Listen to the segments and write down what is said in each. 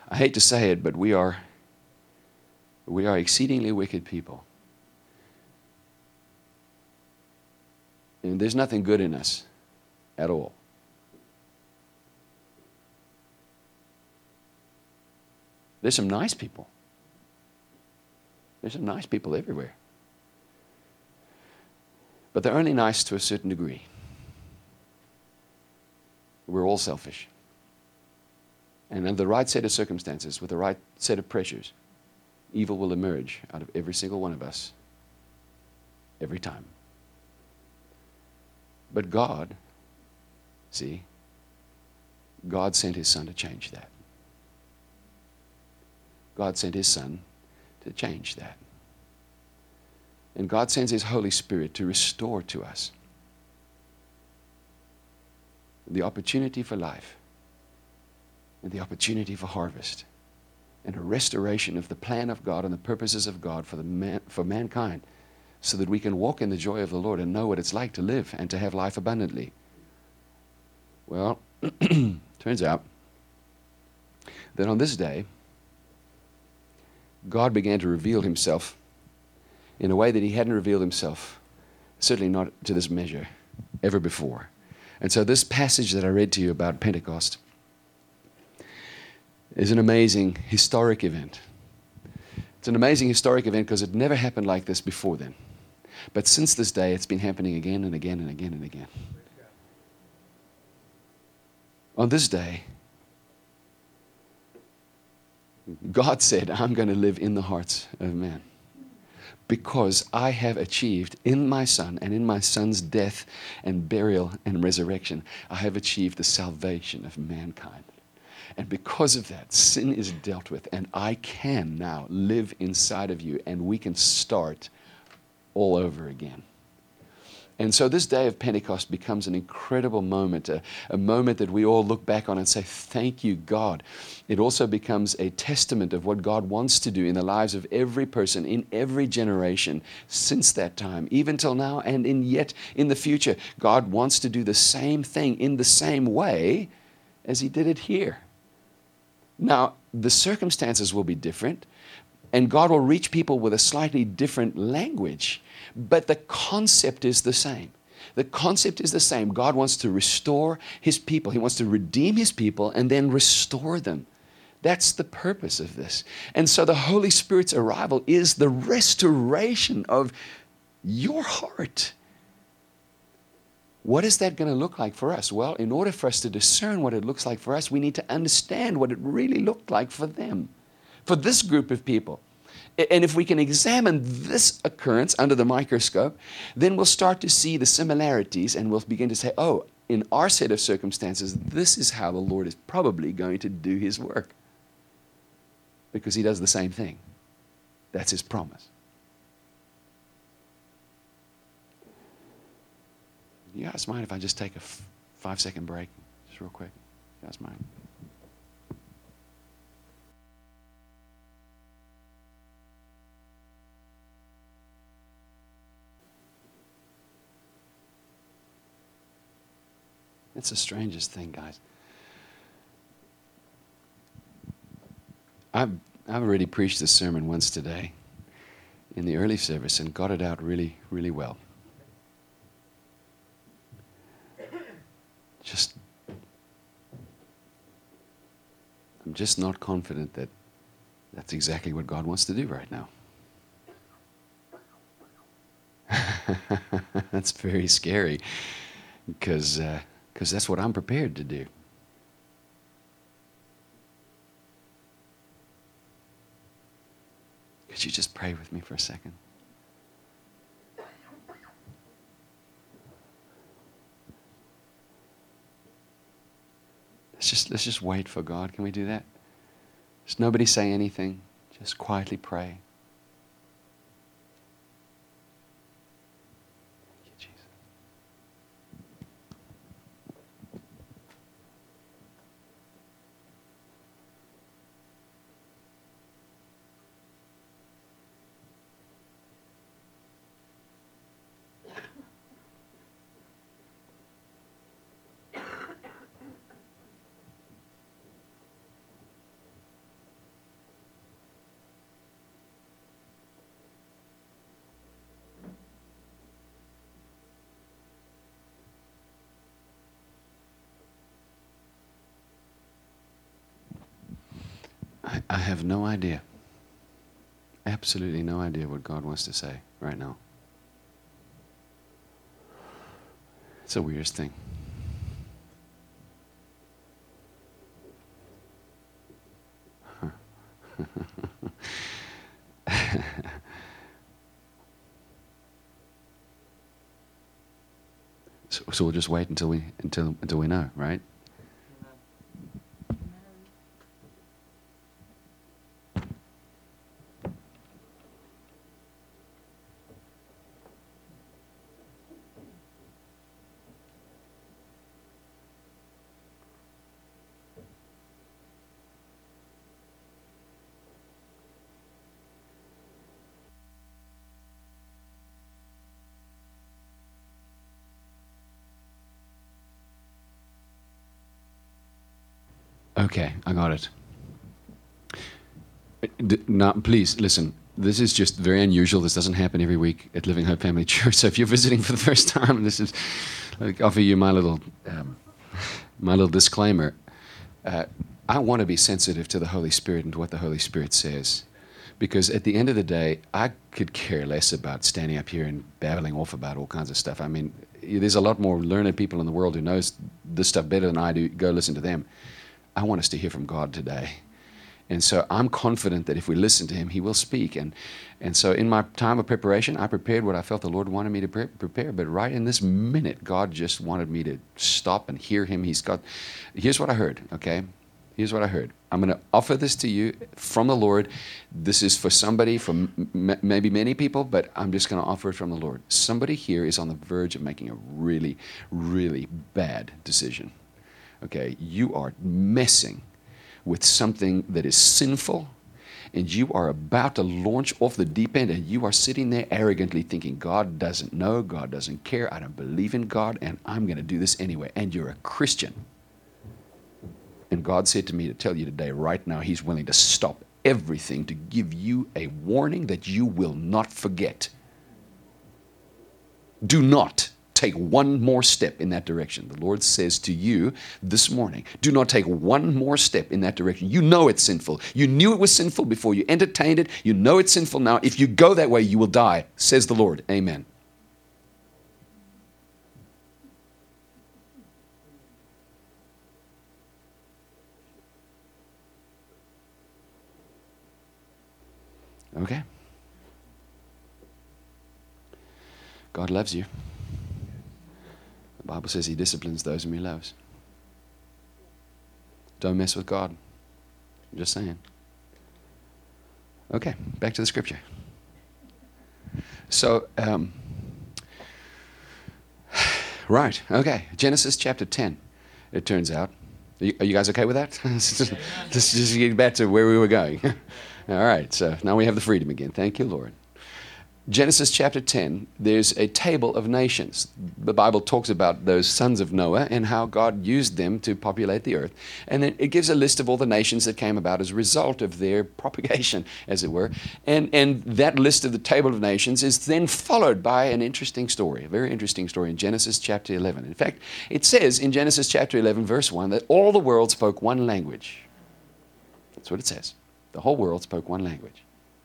I hate to say it, but we are exceedingly wicked people. And there's nothing good in us at all. There's some nice people. There's some nice people everywhere. But they're only nice to a certain degree. We're all selfish. And under the right set of circumstances, with the right set of pressures, evil will emerge out of every single one of us, every time. But God, see, God sent His Son to change that. God sent His Son to change that. And God sends His Holy Spirit to restore to us the opportunity for life and the opportunity for harvest and a restoration of the plan of God and the purposes of God for mankind, so that we can walk in the joy of the Lord and know what it's like to live and to have life abundantly. Well, turns out that on this day, God began to reveal Himself in a way that He hadn't revealed Himself, certainly not to this measure, ever before. And so this passage that I read to you about Pentecost is an amazing historic event. It's an amazing historic event because it never happened like this before then. But since this day, it's been happening again and again and again and again. On this day, God said, I'm going to live in the hearts of man, because I have achieved in my Son and in my Son's death and burial and resurrection, I have achieved the salvation of mankind. And because of that, sin is dealt with, and I can now live inside of you, and we can start all over again. And so this day of Pentecost becomes an incredible moment, a moment that we all look back on and say, thank you, God. It also becomes a testament of what God wants to do in the lives of every person in every generation since that time, even till now, and yet in the future. God wants to do the same thing in the same way as He did it here. Now, the circumstances will be different, and God will reach people with a slightly different language, but the concept is the same. The concept is the same. God wants to restore His people. He wants to redeem His people and then restore them. That's the purpose of this. And so the Holy Spirit's arrival is the restoration of your heart. What is that going to look like for us? Well, in order for us to discern what it looks like for us, we need to understand what it really looked like for them, for this group of people. And if we can examine this occurrence under the microscope, then we'll start to see the similarities, and we'll begin to say, oh, in our set of circumstances, this is how the Lord is probably going to do His work. Because He does the same thing. That's His promise. You guys mind if I just take a 5-second break? Just real quick. You guys mind? It's the strangest thing, guys. I've already preached this sermon once today in the early service and got it out really, really well. I'm just not confident that that's exactly what God wants to do right now. That's very scary, because that's what I'm prepared to do. Could you just pray with me for a second? Let's just wait for God. Can we do that? Just nobody say anything. Just quietly pray. Thank you, Jesus. I have no idea. Absolutely no idea what God wants to say right now. It's the weirdest thing. So we'll just wait until we know, right? Okay, I got it. Now, please listen. This is just very unusual. This doesn't happen every week at Living Hope Family Church. So if you're visiting for the first time, this is, I offer you my little disclaimer. I want to be sensitive to the Holy Spirit and to what the Holy Spirit says, because at the end of the day, I could care less about standing up here and babbling off about all kinds of stuff. I mean, there's a lot more learned people in the world who knows this stuff better than I do. Go listen to them. I want us to hear from God today. And so I'm confident that if we listen to him, he will speak. And so in my time of preparation, I prepared what I felt the Lord wanted me to prepare. But right in this minute, God just wanted me to stop and hear him. Here's what I heard, okay? Here's what I heard. I'm going to offer this to you from the Lord. This is for somebody, from maybe many people, but I'm just going to offer it from the Lord. Somebody here is on the verge of making a really, really bad decision. Okay, you are messing with something that is sinful, and you are about to launch off the deep end, and you are sitting there arrogantly thinking, God doesn't know, God doesn't care, I don't believe in God, and I'm going to do this anyway. And you're a Christian. And God said to me to tell you today, right now, he's willing to stop everything to give you a warning that you will not forget. Do not take one more step in that direction. The Lord says to you this morning, do not take one more step in that direction. You know it's sinful. You knew it was sinful before you entertained it. You know it's sinful now. If you go that way, you will die, says the Lord. Amen. Okay? God loves you. The Bible says he disciplines those whom he loves. Don't mess with God. I'm just saying. Okay, back to the scripture. So, right, okay. Genesis chapter 10, it turns out. Are you guys okay with that? Just getting back to where we were going. All right, so now we have the freedom again. Thank you, Lord. Genesis chapter 10, there's a table of nations. The Bible talks about those sons of Noah and how God used them to populate the earth. And then it gives a list of all the nations that came about as a result of their propagation, as it were. And that list of the table of nations is then followed by an interesting story, a very interesting story in Genesis chapter 11. In fact, it says in Genesis chapter 11, verse 1, that all the world spoke one language. That's what it says. The whole world spoke one language.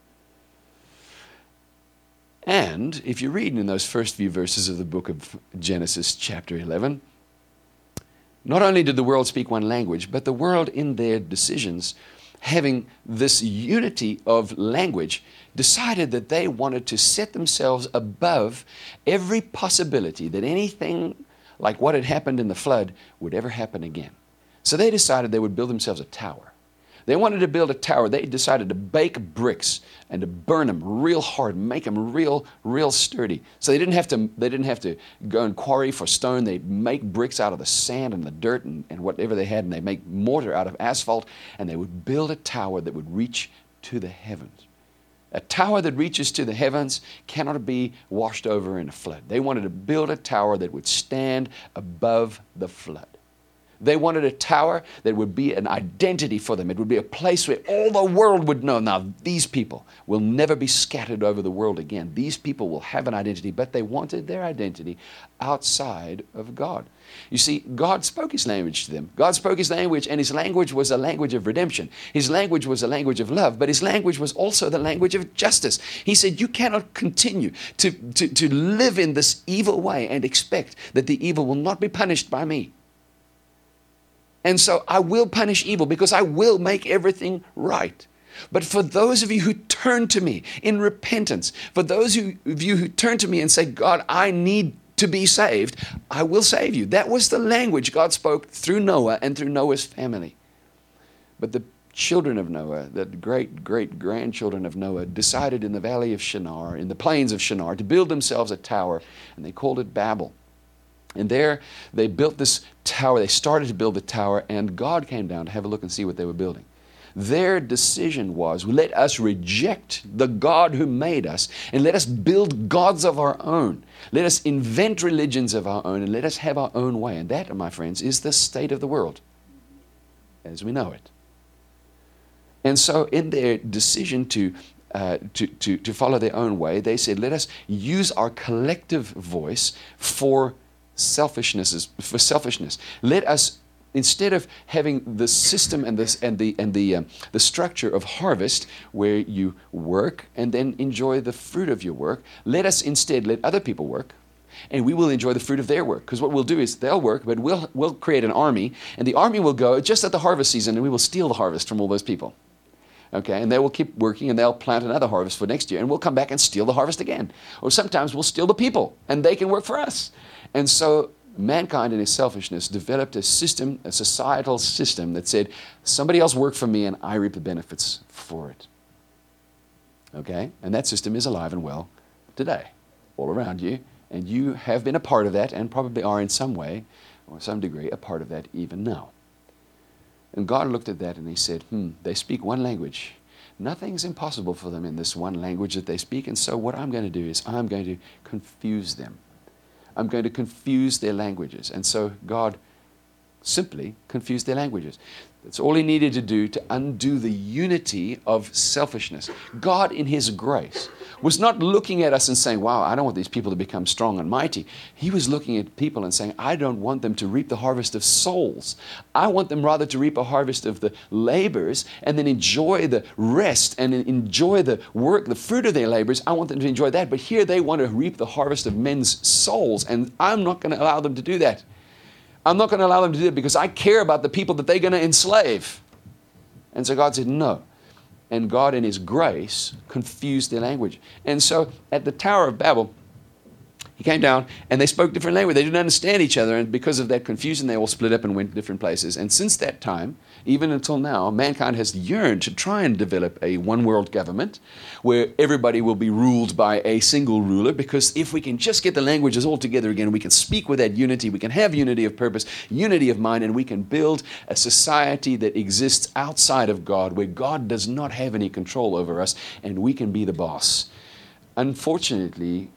And if you read in those first few verses of the book of Genesis chapter 11, not only did the world speak one language, but the world in their decisions, having this unity of language, decided that they wanted to set themselves above every possibility that anything like what had happened in the flood would ever happen again. So they decided they would build themselves a tower. They wanted to build a tower. They decided to bake bricks and to burn them real hard, make them real sturdy. So they didn't have to go and quarry for stone. They'd make bricks out of the sand and the dirt and whatever they had, and they'd make mortar out of asphalt, and they would build a tower that would reach to the heavens. A tower that reaches to the heavens cannot be washed over in a flood. They wanted to build a tower that would stand above the flood. They wanted a tower that would be an identity for them. It would be a place where all the world would know, now these people will never be scattered over the world again. These people will have an identity, but they wanted their identity outside of God. You see, God spoke his language to them. God spoke his language, and his language was a language of redemption. His language was a language of love, but his language was also the language of justice. He said, you cannot continue to live in this evil way and expect that the evil will not be punished by me. And so I will punish evil because I will make everything right. But for those of you who turn to me in repentance, for those of you who turn to me and say, God, I need to be saved, I will save you. That was the language God spoke through Noah and through Noah's family. But the children of Noah, the great-great-grandchildren of Noah, decided in the valley of Shinar, in the plains of Shinar, to build themselves a tower, and they called it Babel. And there they built this tower. They started to build the tower, and God came down to have a look and see what they were building. Their decision was, let us reject the God who made us, and let us build gods of our own. Let us invent religions of our own, and let us have our own way. And that, my friends, is the state of the world as we know it. And so in their decision to follow their own way, they said, let us use our collective voice for selfishness. Let us, instead of having the system and the structure of harvest where you work and then enjoy the fruit of your work, let us instead let other people work, and we will enjoy the fruit of their work. Because what we'll do is they'll work, but we'll create an army, and the army will go just at the harvest season, and we will steal the harvest from all those people. Okay, and they will keep working, and they'll plant another harvest for next year, and we'll come back and steal the harvest again. Or sometimes we'll steal the people, and they can work for us. And so mankind in his selfishness developed a system, a societal system that said, somebody else work for me and I reap the benefits for it. Okay? And that system is alive and well today, all around you. And you have been a part of that and probably are in some way or some degree a part of that even now. And God looked at that and he said, they speak one language. Nothing's impossible for them in this one language that they speak. And so what I'm going to do is I'm going to confuse them. I'm going to confuse their languages. And so God simply confused their languages. That's all he needed to do to undo the unity of selfishness. God, in his grace, was not looking at us and saying, wow, I don't want these people to become strong and mighty. He was looking at people and saying, I don't want them to reap the harvest of souls. I want them rather to reap a harvest of the labors and then enjoy the rest and enjoy the work, the fruit of their labors. I want them to enjoy that. But here they want to reap the harvest of men's souls, and I'm not going to allow them to do that. I'm not going to allow them to do it because I care about the people that they're going to enslave. And so God said, no. And God, in his grace, confused their language. And so at the Tower of Babel, he came down and they spoke different language. They didn't understand each other. And because of that confusion, they all split up and went to different places. And since that time, even until now, mankind has yearned to try and develop a one world government where everybody will be ruled by a single ruler. Because if we can just get the languages all together again, we can speak with that unity, we can have unity of purpose, unity of mind, and we can build a society that exists outside of God, where God does not have any control over us, and we can be the boss. Unfortunately,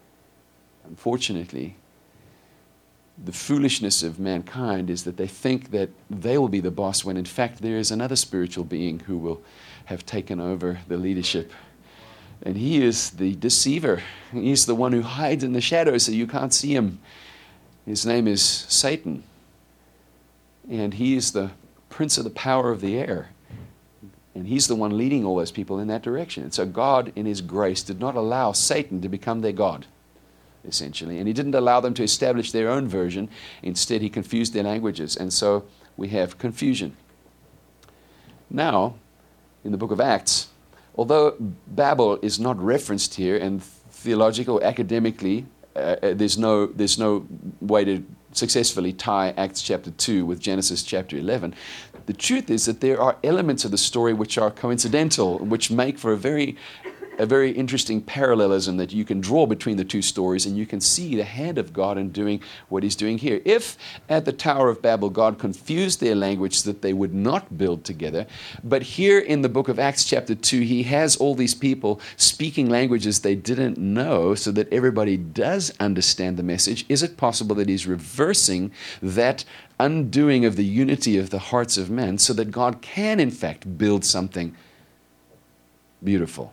the foolishness of mankind is that they think that they will be the boss when in fact there is another spiritual being who will have taken over the leadership. And he is the deceiver. He's the one who hides in the shadows so you can't see him. His name is Satan. And he is the prince of the power of the air. And he's the one leading all those people in that direction. And so God, in his grace, did not allow Satan to become their God, essentially. And he didn't allow them to establish their own version. Instead, he confused their languages. And so we have confusion. Now, in the book of Acts, although Babel is not referenced here, and theologically, academically, there's no way to successfully tie Acts chapter 2 with Genesis chapter 11, the truth is that there are elements of the story which are coincidental, which make for a very a very interesting parallelism that you can draw between the two stories, and you can see the hand of God in doing what he's doing here. If at the Tower of Babel God confused their language so that they would not build together, but here in the book of Acts chapter 2, he has all these people speaking languages they didn't know so that everybody does understand the message, is it possible that he's reversing that undoing of the unity of the hearts of men so that God can in fact build something beautiful?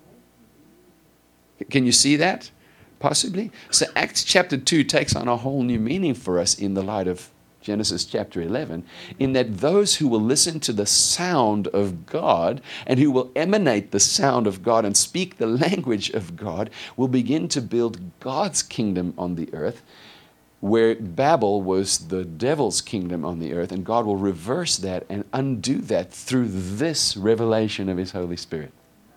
Can you see that? Possibly. So Acts chapter 2 takes on a whole new meaning for us in the light of Genesis chapter 11, in that those who will listen to the sound of God and who will emanate the sound of God and speak the language of God will begin to build God's kingdom on the earth, where Babel was the devil's kingdom on the earth, and God will reverse that and undo that through this revelation of his Holy Spirit.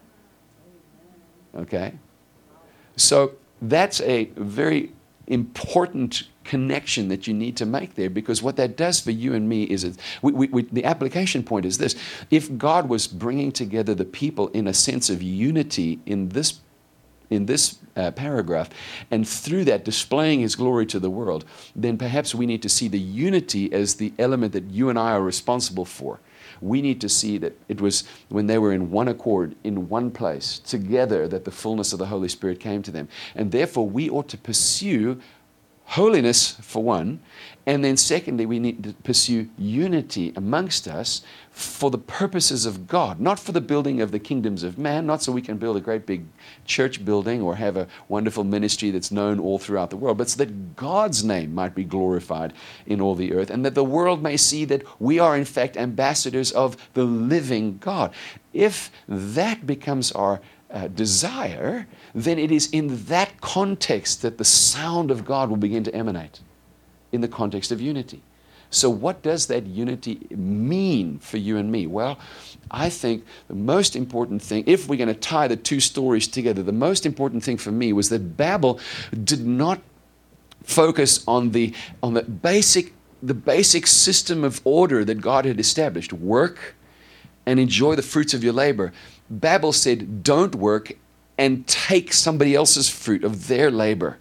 Okay? So that's a very important connection that you need to make there, because what that does for you and me is the application point is this. If God was bringing together the people in a sense of unity in this paragraph, and through that displaying his glory to the world, then perhaps we need to see the unity as the element that you and I are responsible for. We need to see that it was when they were in one accord, in one place, together, that the fullness of the Holy Spirit came to them. And therefore, we ought to pursue holiness, for one, and then secondly, we need to pursue unity amongst us for the purposes of God, not for the building of the kingdoms of man, not so we can build a great big church building or have a wonderful ministry that's known all throughout the world, but so that God's name might be glorified in all the earth, and that the world may see that we are in fact ambassadors of the living God. If that becomes our desire, then it is in that context that the sound of God will begin to emanate, in the context of unity. So what does that unity mean for you and me? Well, I think the most important thing, if we're going to tie the two stories together, the most important thing for me was that Babel did not focus on the basic system of order that God had established. Work and enjoy the fruits of your labor. Babel said, don't work and take somebody else's fruit of their labor.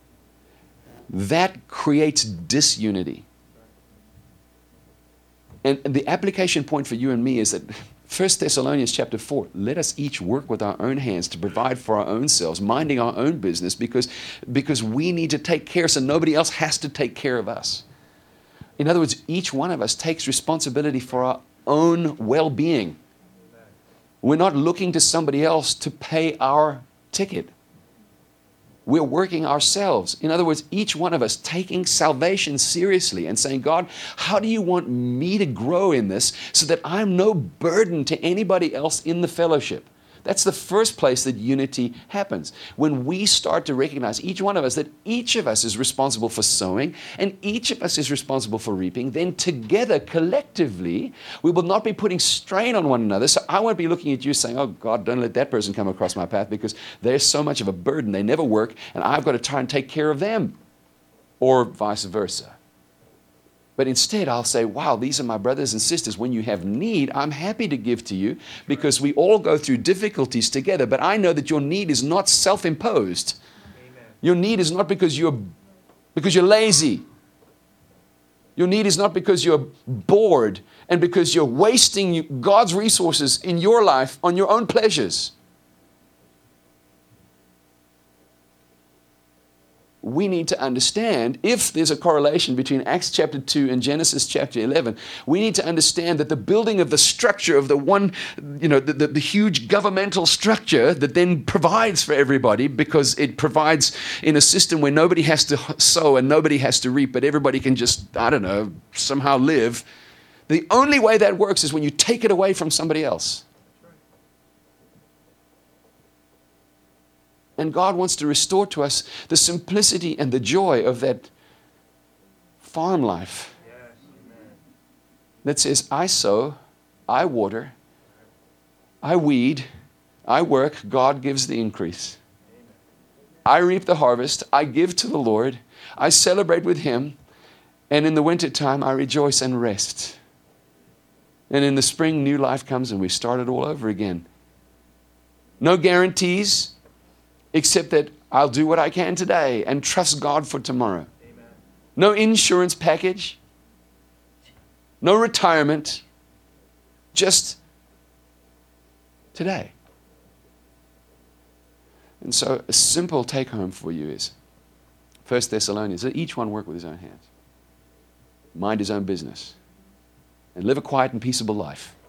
That creates disunity. And the application point for you and me is that 1 Thessalonians chapter 4, let us each work with our own hands to provide for our own selves, minding our own business, because we need to take care so nobody else has to take care of us. In other words, each one of us takes responsibility for our own well-being. We're not looking to somebody else to pay our ticket. We're working ourselves. In other words, each one of us taking salvation seriously and saying, God, how do you want me to grow in this so that I'm no burden to anybody else in the fellowship? That's the first place that unity happens. When we start to recognize, each one of us, that each of us is responsible for sowing and each of us is responsible for reaping, then together, collectively, we will not be putting strain on one another. So I won't be looking at you saying, oh God, don't let that person come across my path because they're so much of a burden. They never work and I've got to try and take care of them, or vice versa. But instead, I'll say, wow, these are my brothers and sisters. When you have need, I'm happy to give to you because we all go through difficulties together. But I know that your need is not self-imposed. Amen. Your need is not because you're lazy. Your need is not because you're bored and because you're wasting God's resources in your life on your own pleasures. We need to understand, if there's a correlation between Acts chapter 2 and Genesis chapter 11, we need to understand that the building of the structure of the one, the huge governmental structure that then provides for everybody, because it provides in a system where nobody has to sow and nobody has to reap, but everybody can just, somehow live. The only way that works is when you take it away from somebody else. And God wants to restore to us the simplicity and the joy of that farm life. Yes, that says, I sow, I water, I weed, I work, God gives the increase. I reap the harvest, I give to the Lord, I celebrate with Him, and in the wintertime I rejoice and rest. And in the spring, new life comes and we start it all over again. No guarantees, except that I'll do what I can today and trust God for tomorrow. Amen. No insurance package. No retirement. Just today. And so a simple take home for you is 1 Thessalonians, let each one work with his own hands. Mind his own business. And live a quiet and peaceable life.